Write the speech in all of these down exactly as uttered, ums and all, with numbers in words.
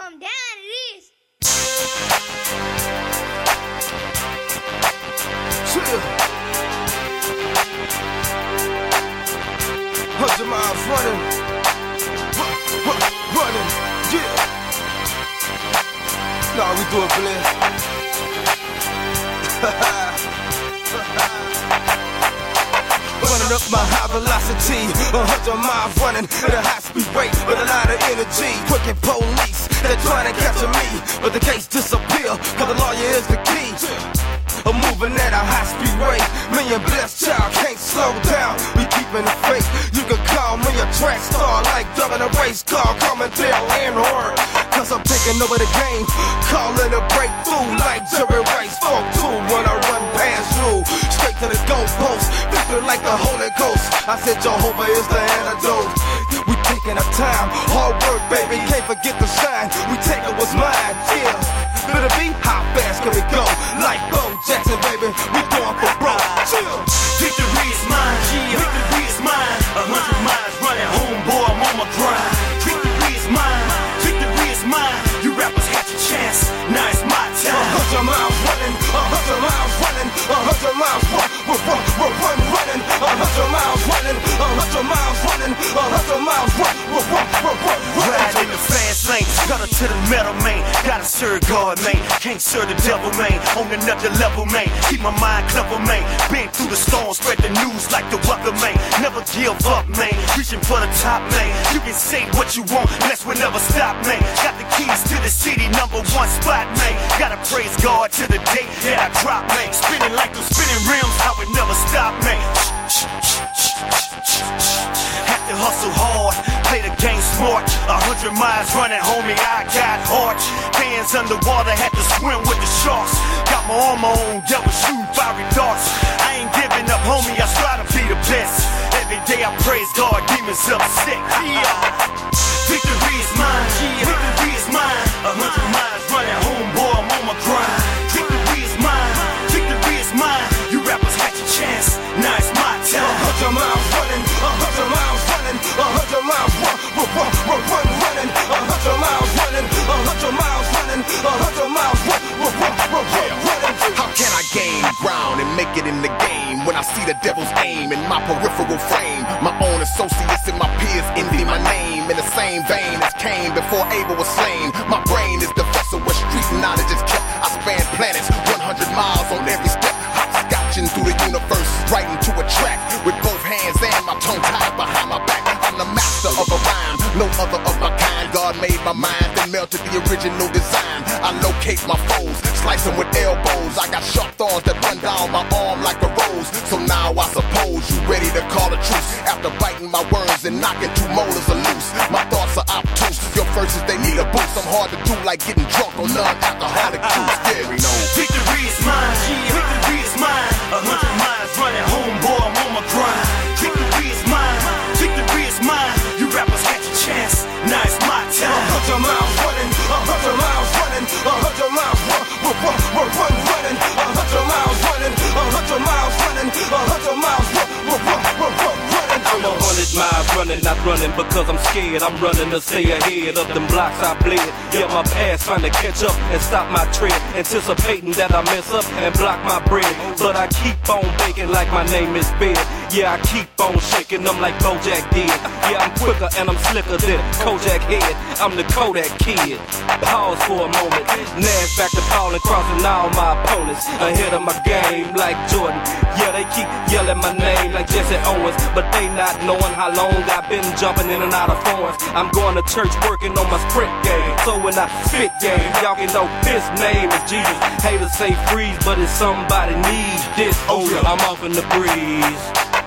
Calm down, Reese. Chill. Hundred miles running, running, yeah. Nah, we do it, Blair. Running up my high velocity, a hundred miles running at a high speed rate with a lot of energy. Quick police, they're trying to capture me, but the case disappear, cause the lawyer is the key. I'm moving at a high speed rate, me and blessed child can't slow down. We keeping the faith, you can call me a track star, like driving a race car, coming down landward. Cause I'm taking over the game, calling a breakthrough like Jerry Rice. Fuck two when I run past you, straight to the goalpost, flipping like the Holy Ghost. I said Jehovah is the antidote. We taking our time, hard work, baby, can't forget the shine. We take it what's mine, yeah. Little B, how fast can we go? Like Bo Jackson, baby, we going for broke. Chill. Victory is mine, yeah. Victory is mine. A hundred miles running, homeboy, I'm on my grind. Victory is mine, victory is mine. You rappers had your chance, now it's my time. A hundred miles running, a hundred miles running, a hundred miles run, run, run, run, run, running. A hundred miles running, a hundred miles running, a hundred miles run, run, run, run, run, run. Ride in the fast lane, gutter to the metal, man. Gotta serve God, man. Can't serve the devil, man. On another level, man. Keep my mind clever, man. Been through the storm, spread the news like the weather, man. Never give up, man. Reaching for the top, man. You can say what you want, let's will never stop, man. Got the keys to the city, number one spot, man. Gotta praise God to the day that I drop, man. Spinning like those spinning rims, I would never stop, man. Have to hustle hard, play the game smart. A hundred miles running, homie, I got heart. Hands underwater, had to swim with the sharks. Got my armor on, devil shooting fiery darts. I ain't giving up, homie, I strive to be the best. Every day I praise God, demons upset. Yeah. Victory is mine, yeah. Victory is mine. A hundred miles running, homeboy, I'm on my grind. Victory is mine, victory is mine. You rappers had your chance, now it's my time. A hundred miles running, a hundred miles running, a hundred miles run, run, run, run, run, running. A hundred miles running, a hundred miles running, a hundred miles run, run, run, run, run, running. How can I gain ground and make it in the game when I see the devil's aim in my peripheral frame? My own associates and my peers envy my name in the same vein as Cain before Abel was slain. My brain is the vessel where street knowledge is kept. I span planets, one hundred miles on every step. Hopscotching through the universe, writing to a track with both hands and my tongue tied behind my back. I'm the master of a rhyme, no other of my kind. God made my mind, then melted the original design. I locate my foes, slice them with elbows. I got sharp thorns that run down my arm like a rose. So now I suppose you ready to call a truce. After biting my words and knocking two molars are loose. My thoughts are obtuse, your verses they need a boost. I'm hard to do like getting drunk on non-alcoholic juice. Yeah, we know. Victory is mine, yeah. Victory is mine. A hundred miles running, homeboy, I'm on my grind. Victory is mine, victory is mine. You rappers had your chance, now it's my time. A hundred miles running, a hundred miles running, a hundred miles run, run, run, run, run, running. A hundred miles running, a hundred miles running, a hundred miles run, run, run, run, run, running. I'm a hundred miles running, not running because I'm scared. I'm running to stay ahead of them blocks I bled. Yeah, my past trying to catch up and stop my tread, anticipating that I mess up and block my bread. But I keep on baking like my name is Bed. Yeah, I keep on shaking them like Bojack did. Yeah, I'm quicker and I'm slicker than Kojak Head. I'm the Kodak Kid. Pause for a moment. Nash back to ball and crossing all my opponents. Ahead of my game like Jordan. Yeah, they keep yelling my name like Jesse Owens, but they not knowing how long I've been jumping in and out of forms. I'm going to church working on my sprint game. So when I spit game, y'all can know his name is Jesus. Haters say freeze, but if somebody needs this, oh yeah, I'm off in the breeze.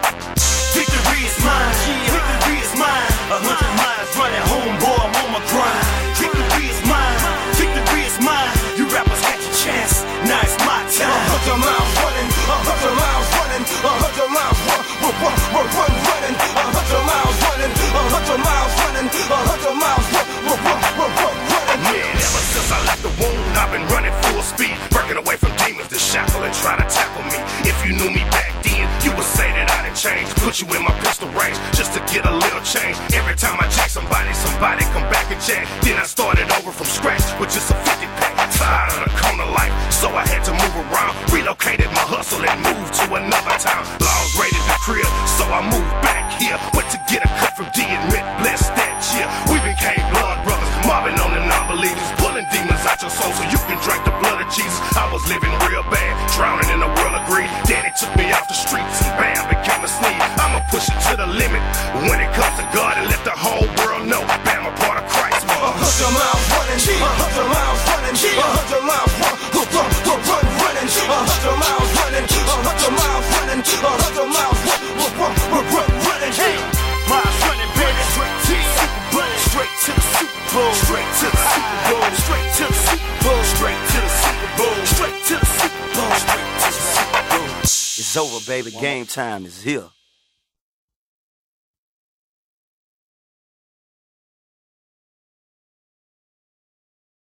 Victory is mine, yeah. Victory is mine. A hundred miles running, homeboy, I'm on my grind. Victory is mine, victory is mine. You rappers had your chance, now it's my time. A hundred miles running, a hundred miles running, a hundred miles run, run, run, run, run, running. A hundred miles running, a hundred miles running, a hundred miles run, run, run, run, run, running. Man, ever since I left the womb, I've been running full speed, breaking away from demons that shackle and try to tackle me. If you knew me back then, you would say that I didn't change. Put you in my pistol range just to get a little change. Every time I check somebody, somebody come back and Then I started over from scratch with just a fifty pack. Tired of the corner life, so I had to move around. Relocated my hustle and moved to another town. Laws raided the crib, so I moved back here. Went to get a cut from D and Mick, blessed that year. We became blood brothers, mobbing on the non-believers, pulling demons out your soul so you can drink the blood of Jesus. I was living real bad, drowning in the world of greed. Daddy took me off the streets and bam, became a sneeze. I'ma push it to the limit when it comes to God and let the whole world know Bam, a part of Christ. A hundred miles running, a hundred miles running, a hundred miles run, run, run, run, running, a hundred miles running, a hundred miles running, a hundred miles run, run, run, run, running. Hey, miles running, baby. Straight to the Super Bowl. Straight to the Super Bowl. Straight to the Super Bowl. Straight to the Super Bowl. Straight to the Super Bowl. Straight to the Super Bowl. Straight to the Super Bowl. It's over, baby. Game time is here.